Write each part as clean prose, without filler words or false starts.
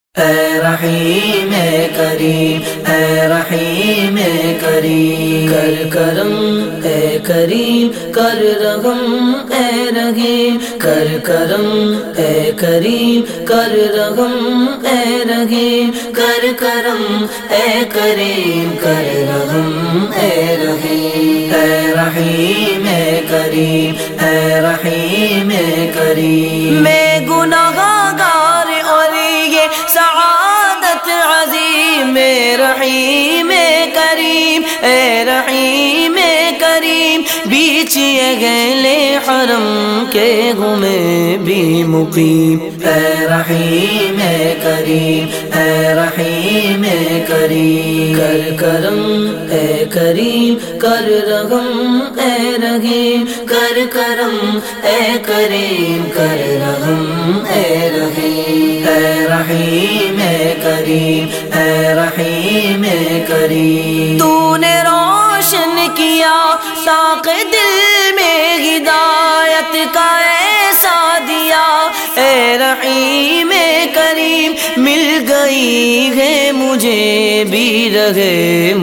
اے رحیم کریم، اے رحیم کریم، کر کرم اے کریم، کر رحم اے رحیم، کر کرم اے کریم، کر رحم اے رحیم، کر کرم اے کریم، کر رحم اے رحیم، اے رحیم کریم، اے رحیم کریم۔ میں گناہ گار اور یہ سعادت عظیم، اے رحیم کریم، اے رحیم کریم، بیچ اہل حرم کے ہوں میں بھی مقیم، اے رحیم کریم، اے رحیم کریم، کر کرم اے کریم، کر رحم اے رحیم، کر کرم اے کریم، کر رحم اے رحیم، اے رحیم کریم، اے رحیم کریم۔ تو نے روشن کیا ساق دل میں ہدایت کا ایسا دیا، اے رحیم کریم، مل گئی ہے مجھے بھی رہے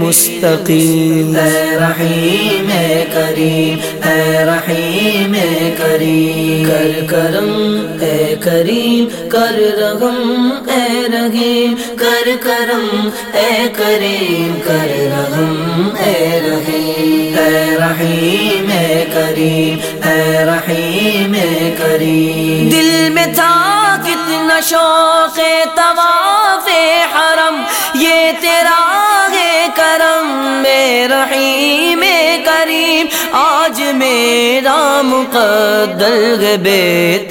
مستقیم، اے رحیم کریم، اے رحیم کریم، کر کرم اے کریم، کر رحم اے رحیم، کر کرم اے کریم، کر رحم اے رحیم، اے رحیم کریم، اے رحیم کریم۔ دل میں تھا کتنا شوق طواف حرم، یہ تیرا ہے کرم، اے رحیم کریم، آج میرا مقدر ہے بیت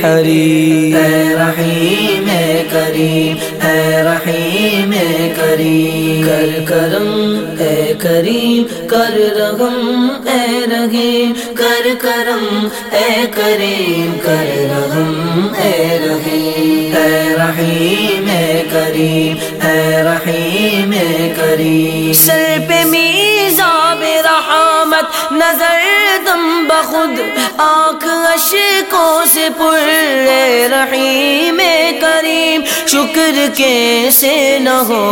حریم، اے رحیم کریم، اے رحیم کریم، کر کرم اے کریم، کر رحم اے رحیم، کر کرم اے کریم، کر رحم اے رحیم، اے رحیم کریم، اے رحیم کریم۔ سر پہ میزاب رحمت نظر دم بخود، آنکھ اشکوں سے پر، اے رحیم کریم، شکر کیسے نہ ہو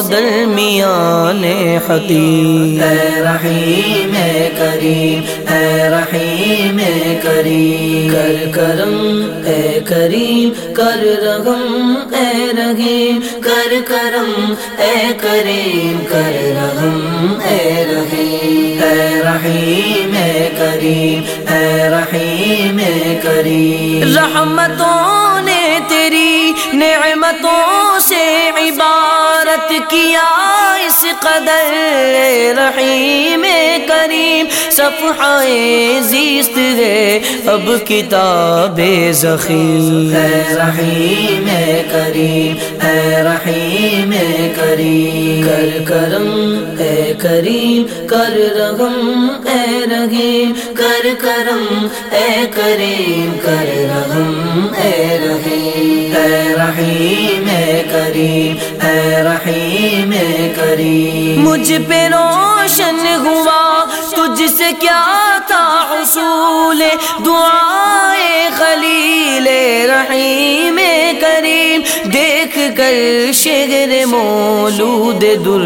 درمیان حتیم، اے رحیم کریم، اے رحیم کریم، کر کرم اے کریم، کر رحم اے رحیم، کر کرم اے کریم، کر رحم اے رحیم، اے رحیم کریم، اے رحیم کریم۔ رحمتوں نے تیری نعمتوں سے عبارت کیا اس قدر، اے رحیم کریم، صفحہ زیست ہے اب کتاب ذخیر، اے رحیم کریم، اے رحیم کریم، کر کرم اے کریم، کر رحم اے رحیم، کر کرم اے کریم، کر رحم اے رحیم، اے رحیم کریم، اے رحیم کریم۔ مجھ پہ روشن ہوا تجھ سے کیا تھا حصول دعائے خلیل، رحیم کریم، دیکھ کر شعر مولود در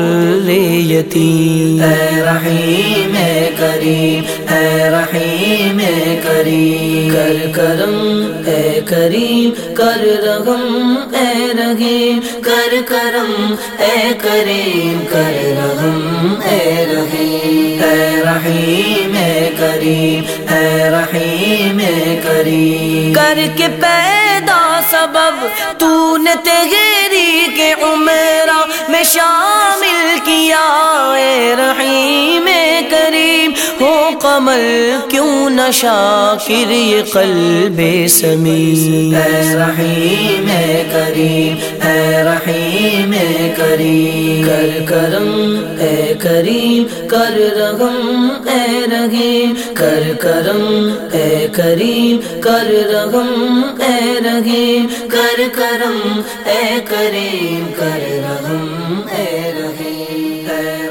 یتیم، اے رحیم کریم، اے رحیم کریم، کر کرم اے کریم، کر رحم اے رحیم، کر کرم اے کریم، کر رحم اے رحیم، اے رحیم کریم، اے رحیم کریم، کر کے پیدا سبب تو نے تحریک عمرہ میں شامل کیا، اے رحیم کریم، ہو قمر کیوں نہ شاکر یہ قلب سمین، اے رحیم کریم، اے رحیم کریم، کر کرم اے کریم، کر رحم اے رحیم، کر کرم اے کریم، کر رحم اے رحیم، کر کرم اے کریم، کر رحم اے رحیم، اے